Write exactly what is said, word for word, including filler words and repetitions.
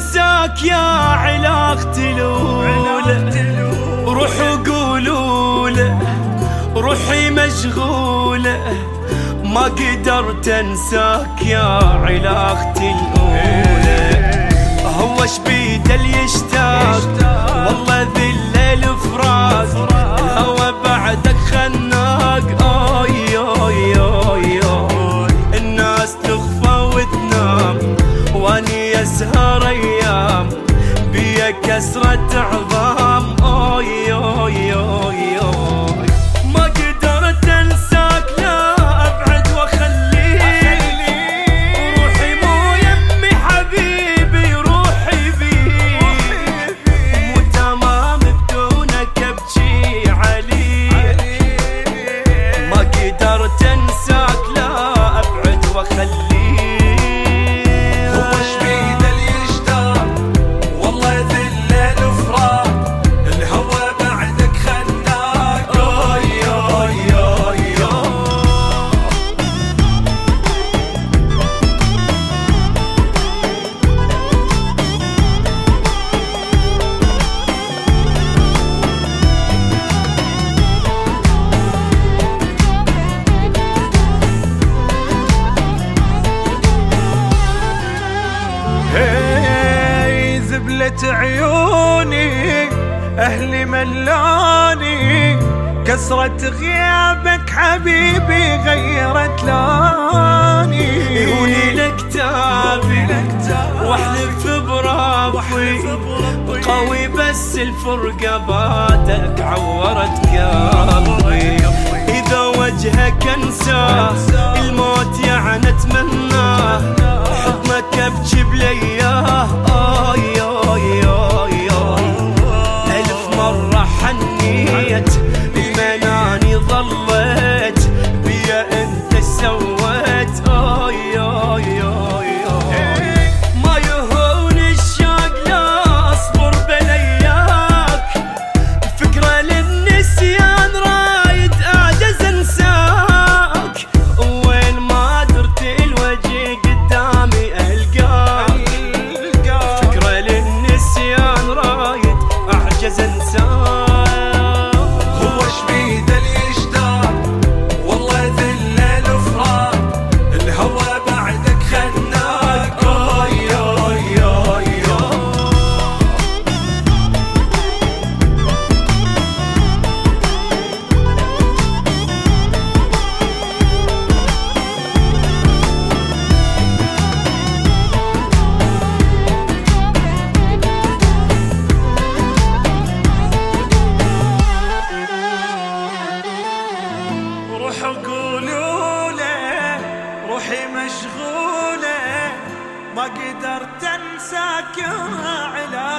انساك يا علاقتي الأولى، روحوا قولوا له روحي مشغولة، ما قدرت انساك يا علاقتي الأولى. هو اش بيده اللي يشتاق والله ذي الليل فراق، الهوى بعدك خناق. اوي اوي اوي اوي الناس تخفى وتنام واني اسهر ايام بيا كسرة عظام. اوي اوي اوي اوي ما قدرت انساك لا ابعد واخليك، روحي مو يمي حبيبي روحي بيك، مو تمام بدونك ابكي عليك. ما قدرت انساك لا ابعد واخليك. زبلة عيوني أهلي ملاني، كسرة غيابك حبيبي غيرت لوني. عيوني لكتابي واحلف بربي قوي بس الفرقة بعدك عورت قلبي. إذا وجهك انساه الموت يعني اتمناه، حضنك ابكي بلياه. آي آي آي آي ألف مرة حنيت بمناني ظليت بيا انت سويت. آي آي آي آي ما يهون الشوق لا اصبر بلياك، فكرة للنسيان رايد اعجز انساك، وين ما درت الوجه قدامي القاك، فكرة للنسيان رايد اعجز انساك. هو اش بيده اللي يشتاق والله ذي الليل فراق، الهوى بعدك خناق. اوي اوي اوي روحوا قولوا له روحي مشغولة، ما قدرت انساك يا علاقتي